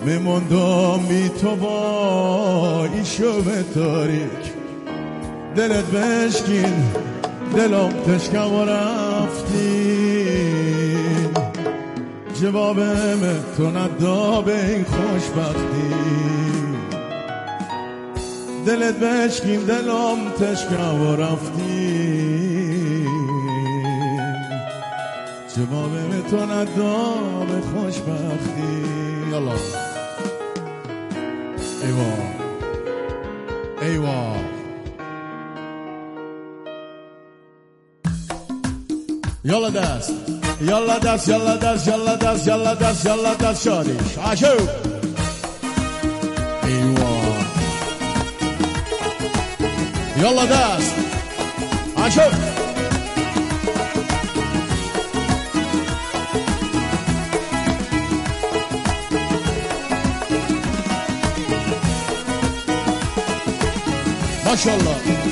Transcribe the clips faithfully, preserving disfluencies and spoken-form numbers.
میموندم بی تو با این شب تاریک، دلت بشکین دلم تشکم و رفتی، جوابم تو ندا به این خوشبختی، دلت بشکین دلم تشکم و رفتی، جوابم تو ندا به خوشبختی. یالا ایوا ایوا یالا دست یالا دست یالا دست یالا دست یالا دست یالا دست شادیش عشو ایوا یالا دست عشو ماشاءالله.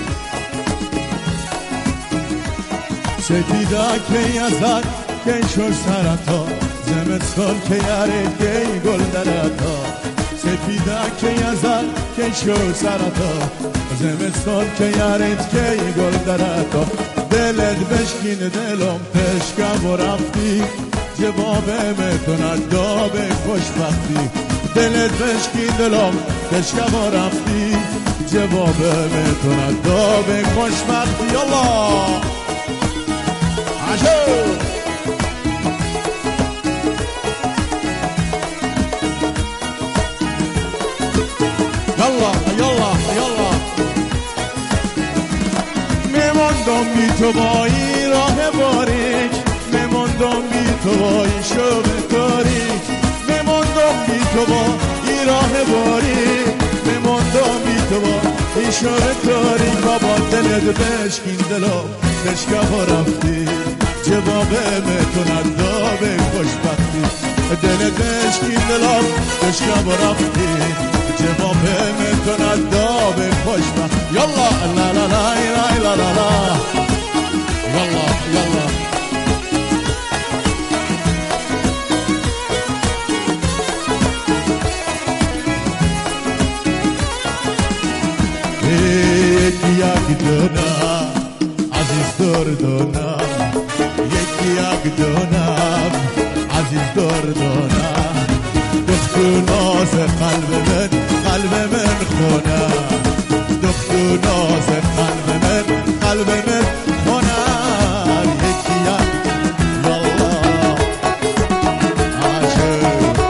سپیدا که یزد که شو سرطا، زمستان که یاره که گل درتا، سپیدا که یزد که شو سرطا، زمستان که یاره که گل درتا، دلت بشکین دلم تشکم و رفتی، جوابم تو ندا به خوشبختی، دلت بشکین دلم تشکم و رفتی، جوابم تو ندا به خوشبختی. یالا عشو یالا یالا یالا میموندم بی تو با این راه باریک، میموندم بی تو با این شب تاریک، میموندم بی تو با این راه باریک، میموندم بی تو با این شب تاریک، بابا دلت بشکین دلم تشکم و رفتی، جوابم تو ندا به خوشبختی، دلت بشکین دلم تشکم و رفتی، جوابم تو ندا به خوشبختی. یالا لا لا لا لا لا لا یالا یالا یکی یک دونم عزیز دردونم، یکی یک دونم عزیز دردونم، دختو ناز قلب من قلب من خونم، دختو ناز قلب من قلب من خونم، یکی یک یالا عشق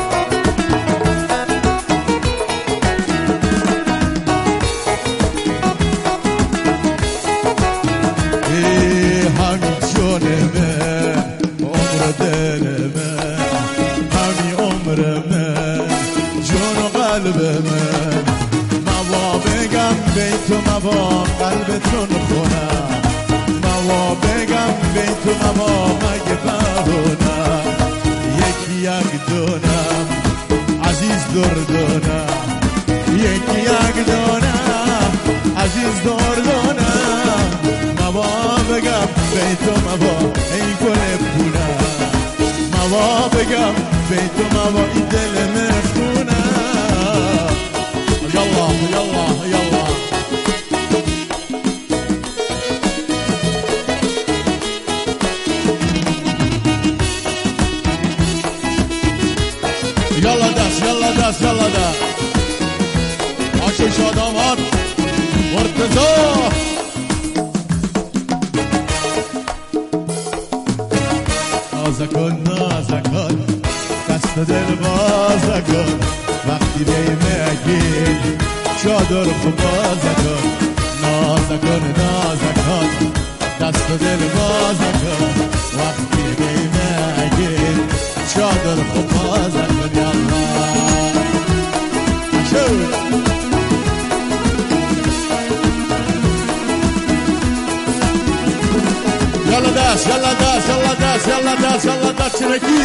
همین جونمه عمر دلمه، همین عمرمه جون و قلبمه، موا بگم بیتو موا قلبتون خونم، موا بگم بیتو موا مگه بهونم، یکی یک دونم عزیز دردونم، یکی یک دونم عزیز دردونم، موا بگم بیتو موا ای گل پونم، موا بگم بیتو موا ای دل مخونم. یالا یالا یالا یالا دست یالا دست یالا دست آشو شادامات مرتضا نازکن نازکن دست دل بازکن، وقتی بیمگی چادر خوب بازکن، نازکن نازکن دست دل بازکن، وقتی بیمگی چادر خوب بازکن. یالا شو یالا دست یالا دست یالا دست یالا دست یالا دست چرکی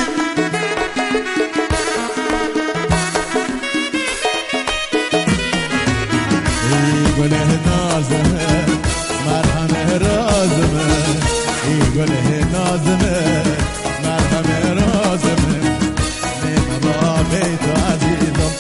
ای گله نازمه مرهم رازمه، ای گله نازمه مرهم رازمه، نیمه با بیتو عزیزم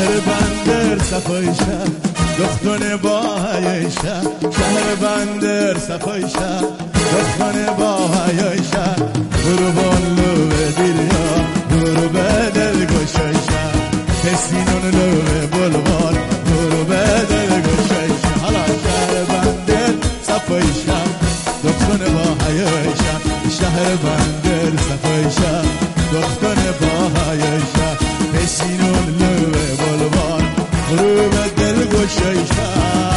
شهر بندر صفای شهر دختان با حیای شهر شهر بندر صفای شهر دختان با حیای شهر برو بالو دریا برو بدل گوشای شهر پسینون لو بلوار برو بدل گوشای شهر حالا شهر بندر صفای شهر دختان با حیای شهر شهر بندر صفای شهر دختان با حیای شهر پسینون لو بلوار برو بدل گوشای شهر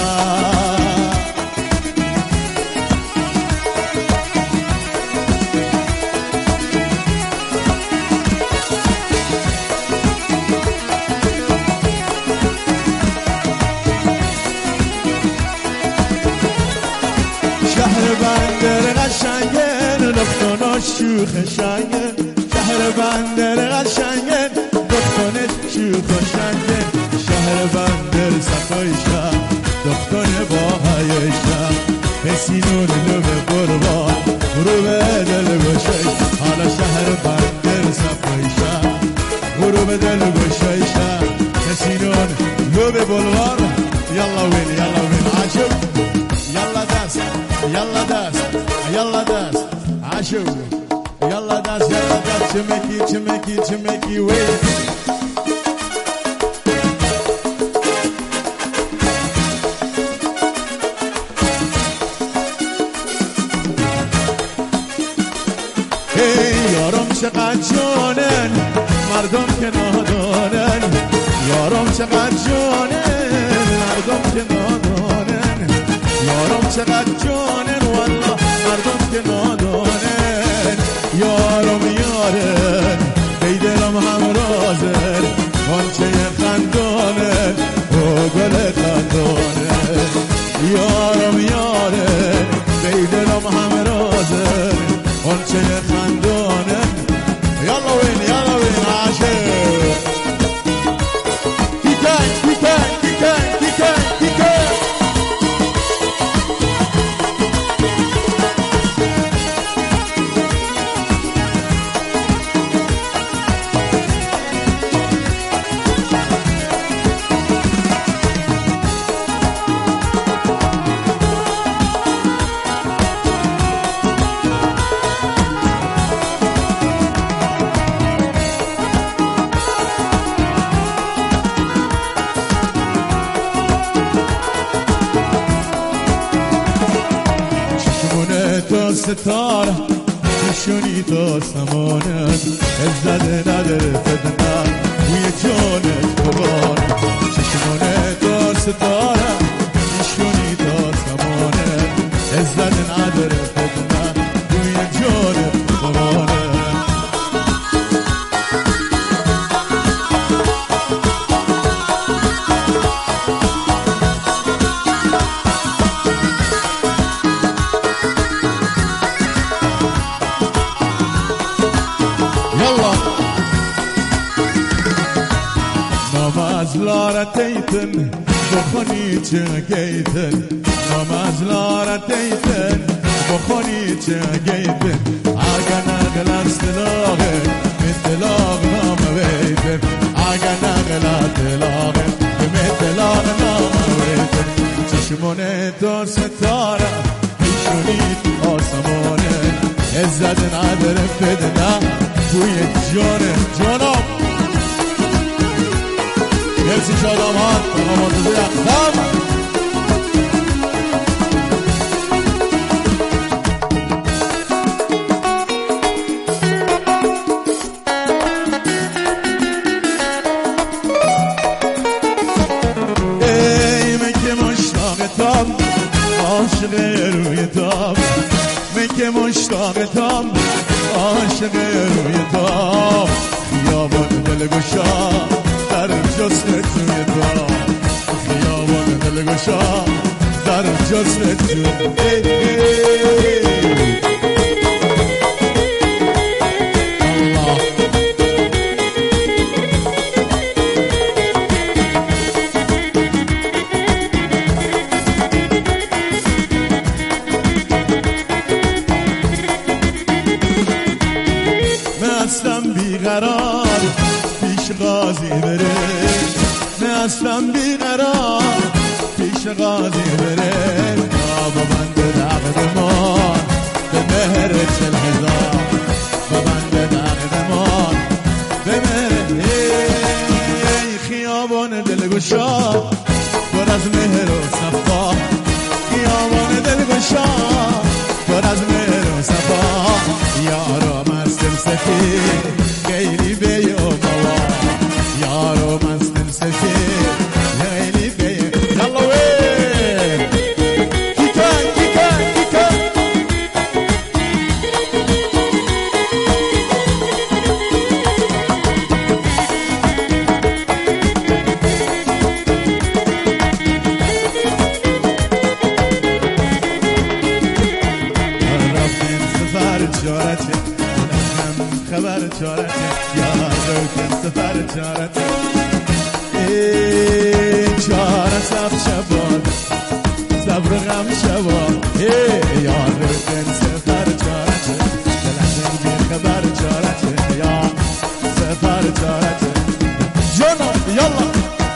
شهر بندر قشنگه دختاناش شوخ شنگه شهر بندر قشنگه دختانش شوخ شنگه شهر بندر صفای شهر دختان با حیای شهر پسینون لو قربان برو بدل گوشای حالا شهر بندر صفای شهر برو بدل گوشای شهر پسینون لو بلوار یلا وین یلا وین عاشق یلا دست یلا دست یلا دست عاشق یلا دست یلا دست چمکی چمکی چمکی وین یارم چقدر جانن مردم که نادانن یارم چقدر جانن مردم که نادانن یارم چقدر جانن والله مردم که نادانن یارم یارن بیدلم همرازن آنچه خندانن او گل خندانن یارم یارن بیدلم همرازن آنچه خندانه یالا وین یالا وین عاشق کیکن کیکن کیکن کیکن کیکن تا ستاره نشونی تا سمانت عزت نداره فتنه بوی جانت ببار چشمانه تا ستاره نشونی تا سمانت عزت نداره فتنه بوی جانت بباره Namazlara teytin, bokhoni çegeytin. Namazlara teytin, bokhoni çegeytin. Agana glas dilağe, mittilağ nam veytin. Agana glas dilağe, mittilağ nam veytin. Çişmone to setara, işunit asamone. İzzetin adere fedna, buye cane, canam. Hepsi şadamat, namazı yaksam. Ey Mekke müştaqitam, aşık ruyetam. Mekke müştaqitam, aşık ruyetam. Yaban dilguşam. در جسم توی تو خیابان دلگشا در جسم توی مستم بیقرار پیش غازی بره هستم بیقرار پیش قاضی بره تا ببنده دقد مان به مهر چل هزار ببنده دقد مان به مهر ای خیابان دلگشا پر از مهر و صفا خیابان دلگشا پر از مهر و صفا یارو مستم سفید خیلی بیو بوا یارو مستم سفید خیلی بیو یلا وی کیکن کیکن کیکن رفتیم سفر چارته خبر چارته یارو کن سفر چارته ای چاره سب شبان صبر غم شبان ای یارو کن سفر چارته دلشن بی خبر چارته یا سفر چارته جانا یالا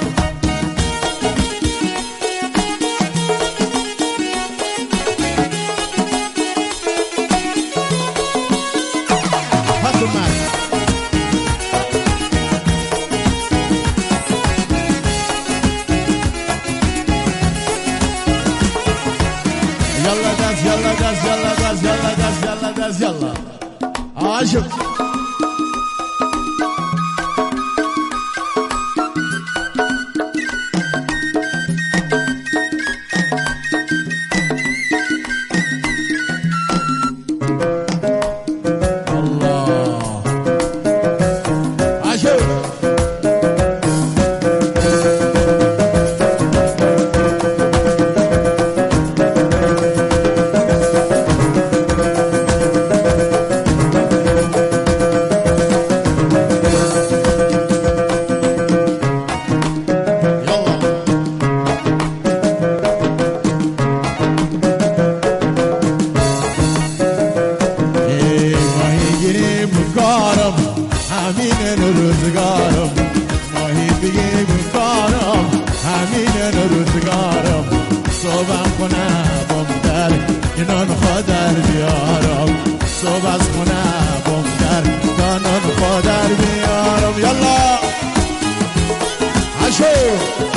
يلا داز يلا داز يلا داز يلا داز يلا داز يلا عاشق الله عاشق همین روزگارم ماهی بگی بکارم همین روزگارم صبح خونه بم در اینان خودر بیارم صبح از خونه بم در دانان خودر بیارم یلا عشو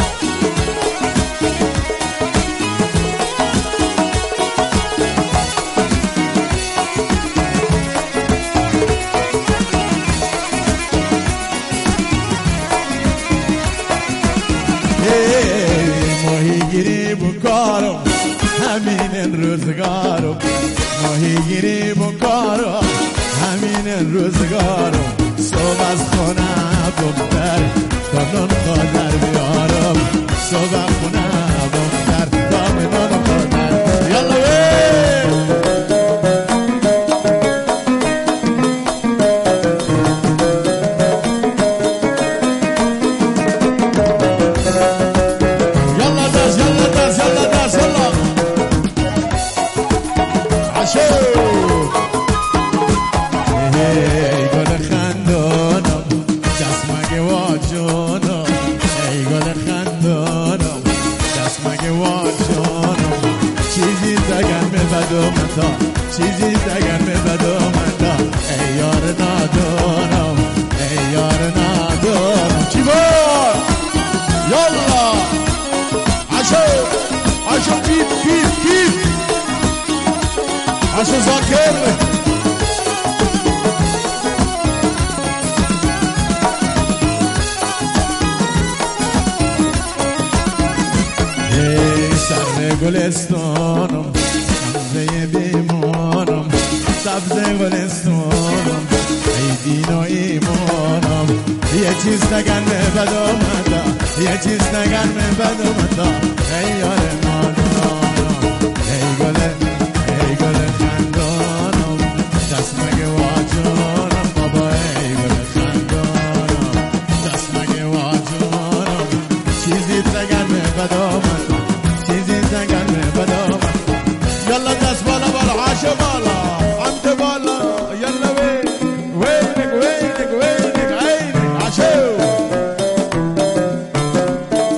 ماهیگیری بکارم همین روزگارم ماهیگیری بکارم همین روزگارم صبح از خونه بمتر دامنان خودر بیارم صبح خونه بمتر دامنان خودر یلا وی ای گل خندانم چشمک واجانم ای گل خندانم چشمک واجانم چیزی دگر می بدم تا چیزی دگر می بدم تا ای یار نادانم ای یار نادانم چی بار یالا عشو عشو پیپ پیپ پیپ عشو زاکر سر گلستانم سبزه بیمانم سبزه گلستانم ای دین و ایمانم یه چیز نگن به بد آمده یه چیز نگن به بد آمده ای یار نادانم ای گل ای گل خندانم چشمک واجانم بابا ای گل خندانم چشمک واجانم چیزی نگن به بد آمده يلا داس بالا بالا عاشق بالا انت بالا يلا وين وينك وينك وينك عينك عاشق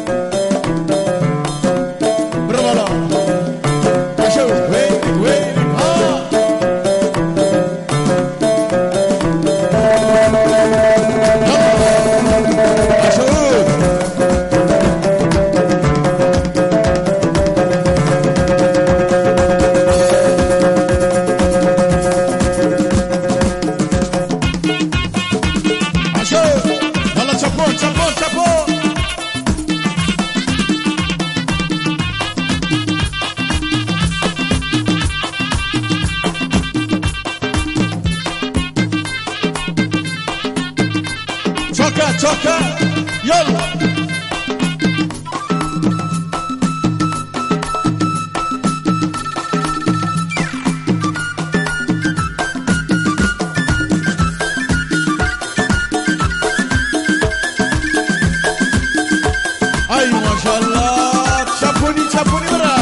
چپو چپو چاکا چاکا یالا ای ماشاءالله چپونی چپونی برا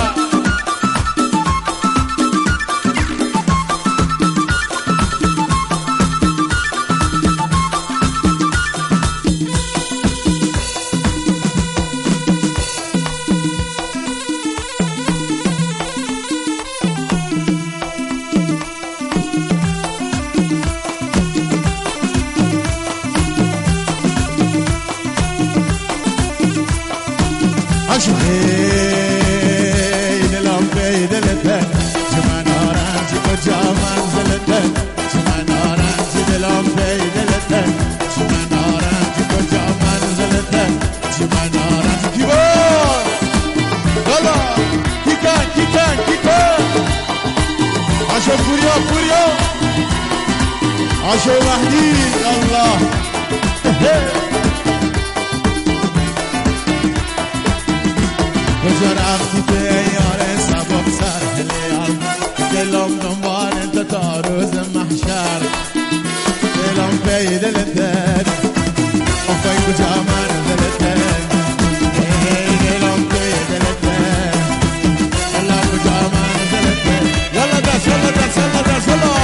دلم بی دلته چمن آرنجی کجا منزلته چمن آرنجی دلم بی دلته چمن آرنجی کجا منزلته چمن آرنجی کی بار دالا کی کن کی کن کی کن آشو پوریا پوریا آشو مهدی الله کجا رفتی به یار سبب سر هلیال دلم دنبال انت تا روز محشر دلم پی دلتن آخوی کجا منزلتن دلم پی دلتن یلا کجا منزلتن یلا دست یلا دست یلا دست یلا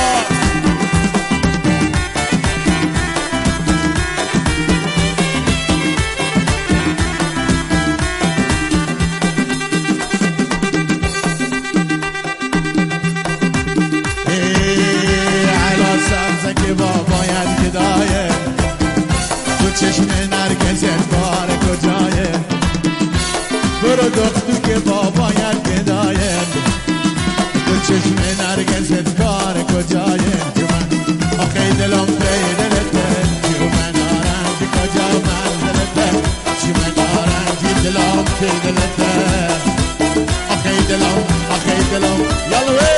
چشم نرگزت کار کجایه برو دختو که بابایت گدایه تو چشم نرگزت کار کجایه جمن آخی دلم پی دلته جمن آرنجی کجا منزلته جمن آرنجی دلم پی دلته آخی دلم آخی دلم یالوه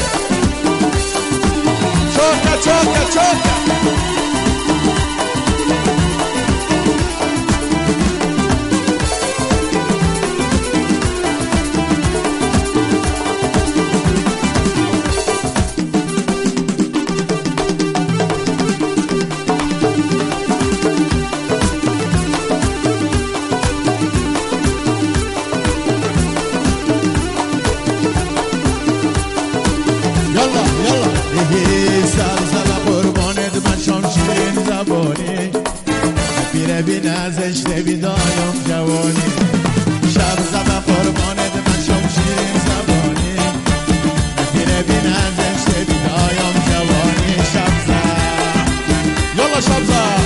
چوکا چوکا چوکا بی نازش بی دایم جوانی شب زبا قربانت من شمشیر زبانی بی بی نازش بی دایم جوانی شب زب یالا شب زب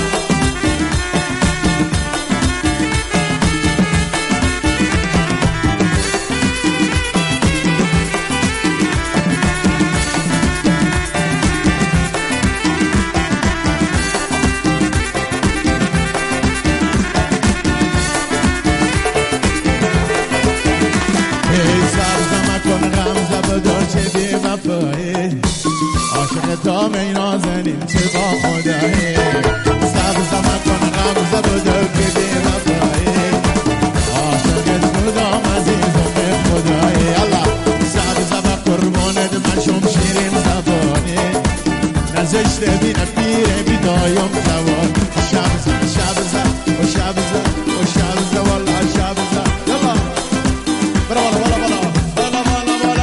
عاشق تا می نازنین چه با خدایی سبز مکن غمزه بدو که بی وفایی عاشقت بودم عزیزم به خدایی الله سبز و قربانت من شمشیرین زبانی نزشت بینه پیره بیدایم جوان شبزه شبزه و شبزه و شبزه والله شبزه یلا برا والا والا والا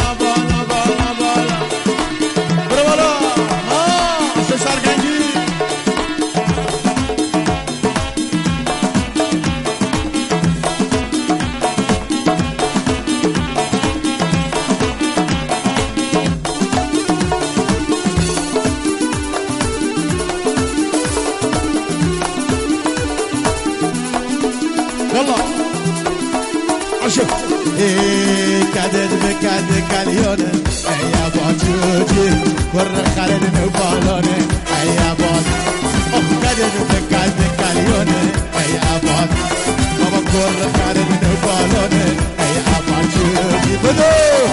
عاشق کدد به کد کلیانه ای باجوجی ور خرد نبالانه ای باج کدد به کد کلیانه ای عباد بابا کل خرد نبالانه ای عباد چودی بدو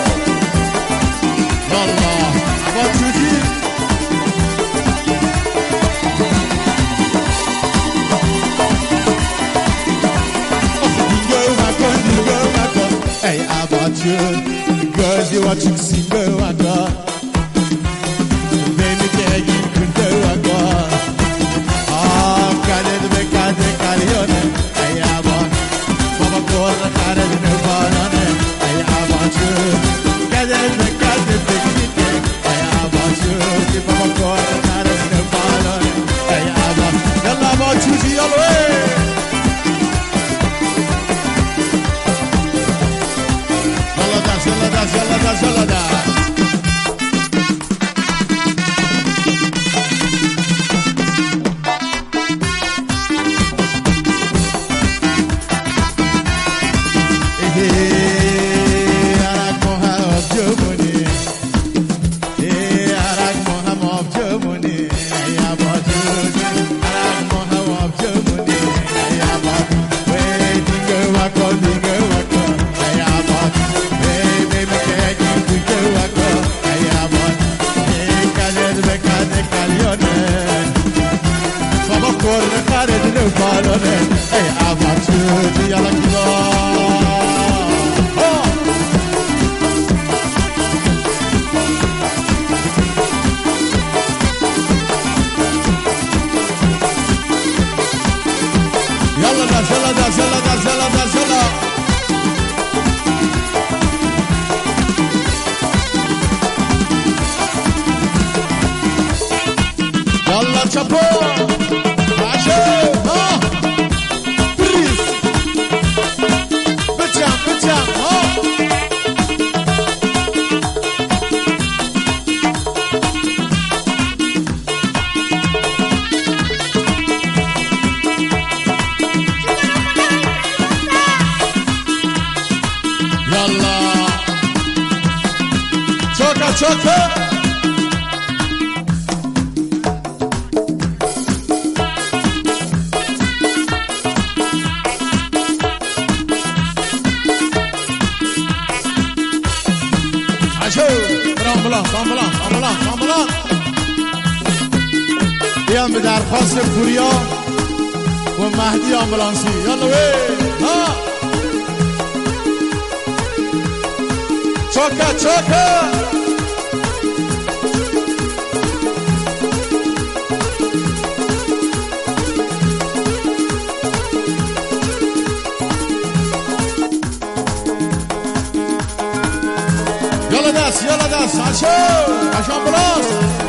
والله عباد چودی ای عباد چود گازی و چکسی گوانگا بیمی که اگین کنده وانگا آه کلید بکرده کلیانه ای عباد بابا کل خرد نبالانه ای عباد چود کلید بکرده بکیده ای عباد چودی بابا کل خرد نبالانه ای عباد یلا عباد چودی یلوه Yalla das, yalla das, yalla das. Arak moha of Jomuni, arak moha of Jomuni, ayabajuni. Arak moha of Jomuni, ayabaj. Waiting go walk on, go walk on, ayabaj. بابا کل خرد نبالانه ای عباد چودی یلا کلا یلا دست یلا دست یلا دست یلا دست یلا Yalla chapo, başı, ha, priz, bıçak, bıçak, ha. Yalla, çoka çoka. Ambulans, ambulans, ambulans, ambulans. بیان به درخواست پوریا و مهدی آمبولانسی یالا وی ها چوکا چوکا یالا دست یالا دست هشو هشو آمبولانس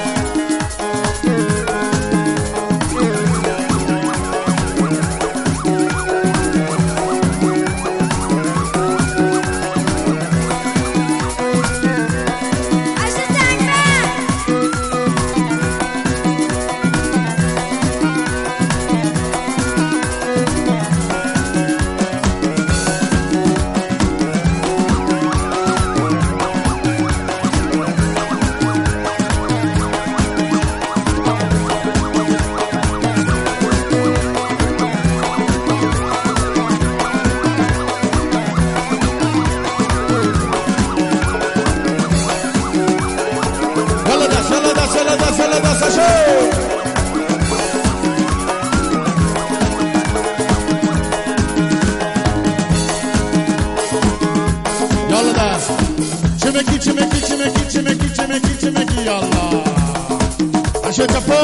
Çimeki çimeki çimeki çimeki çimeki çimeki yallah Aşağı kapı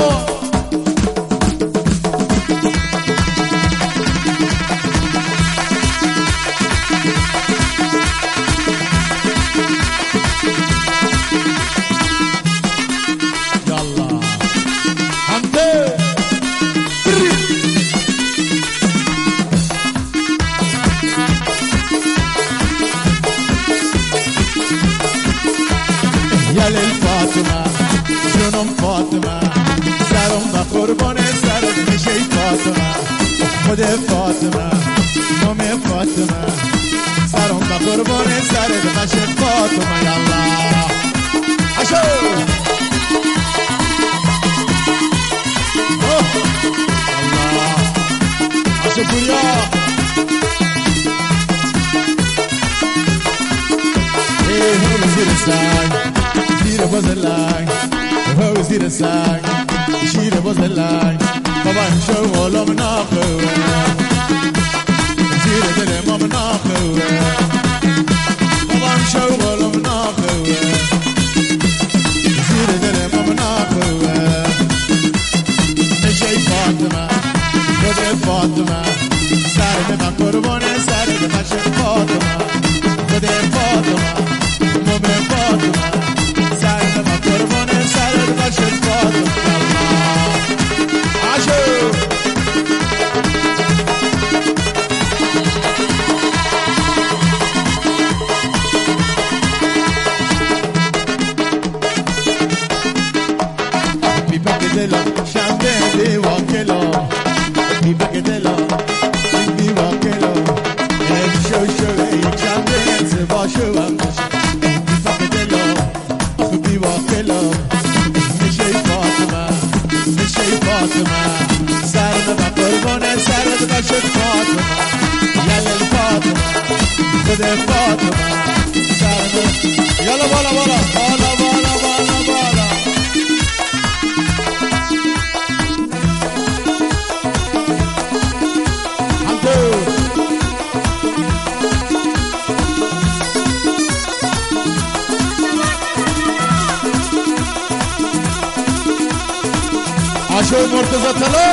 Yallah Hamdi Yal el Fatıma, canım Fatıma Sarım da kurban sarım şey Fatıma Khode Fatıma, nome Fatıma Sarım da kurban sarım şey Fatıma Yallah Aşo Oh Allah باشه پوریا ای هو زیر سنگ زیر باز لنگ هو زیر سنگ شیر باز لنگ بابا شو غلام ناخوه زیر دل امام ناخوه بابا شو غلام ناخوه زیر دل امام ناخوه نشی فاطمه خود فاطمه سر به من قربانه سر به من شد فاطمه خود فاطمه مومن فاطمه سر به من قربانه سر به من شد فاطمه عاشو دلم شنبه دیوا کلا میبک دلم دیوا کلا ای شو شو ای شنبه زبا شو هم میبک دلم دیوا کلا میشه فاطمه میشه فاطمه سر به قربان سر به شد فاطمه یلا فاطمه خود فاطمه سر به یلا بالا بالا بالا بالا بالا بالا عاشق مرتضی طلا